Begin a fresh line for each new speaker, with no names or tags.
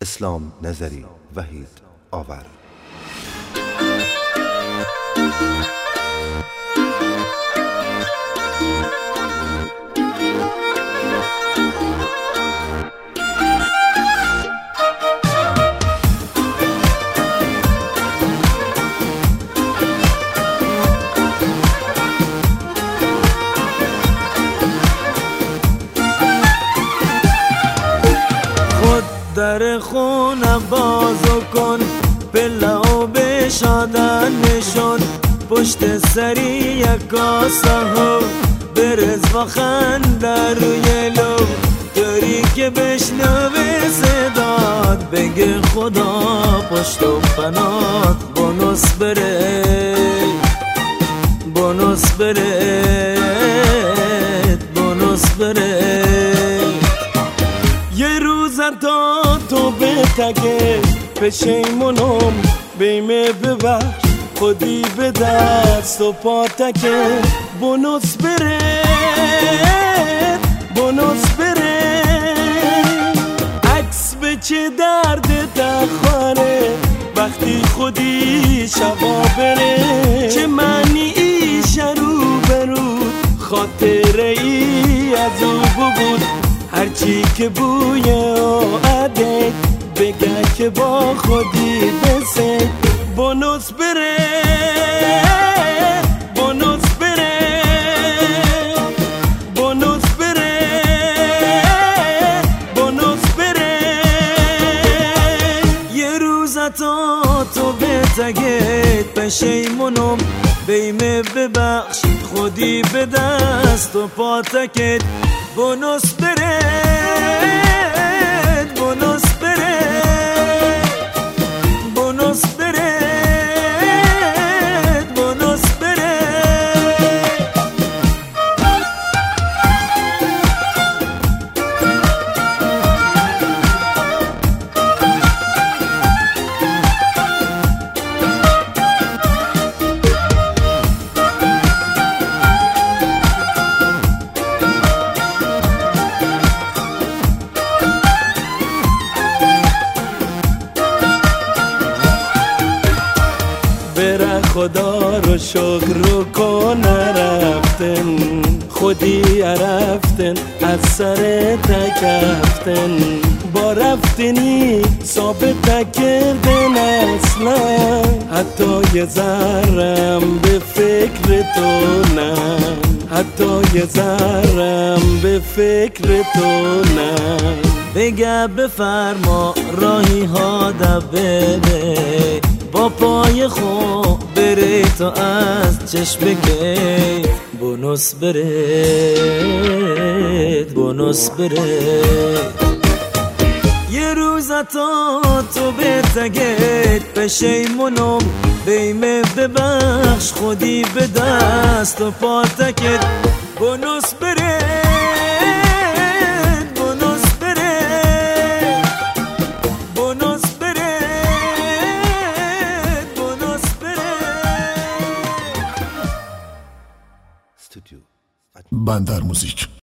اسلام نظری وحید آور.
در خونه بازو کن، پله و بشادن نشون، پشت سری یک کاسه ها برز و خنده روی لب، داری که بشنوه صدات بگه خدا پشت و پنات بونوس بره بونوس بره بونوس بره. یه روز تا تو بتگه پشیمونم بیمه ببخش خودی به دست و پاتکه بونوس بره بونوس بره. عکس به چه درد تخاره وقتی خودی شبا بره، چه معنی ایش رو برو خاطره ای از او بود، هرچی که بوی آده بگه که با خودی بسه بونوس بره بونوس بره بونوس بره بونوس بره. یه روز تا تو بتگه پشیمونم بیمه ببخش خودی به دست و پاتکت بونوس بره بونوس بره بونوس بره بونوس بره. بره خدا رو شکر رو کن رفتن خودی رفتن از سر تکفتن با رفتنی ثابت کردن اصلا حتی یه ذرم به فکر تو نه حتی یه ذرم به فکر تو نه. بگه بفرما راهی ها بره با پای خوب بره تا از چشم بگه بونوس بره بونوس بره. یه روز تا تو بتگه پشیمونم بیمه ببخش خودی به دست و پاتکت بونوس بره بونوس بره بونوس بره بونوس بره.
استودیو
بندر موزیک.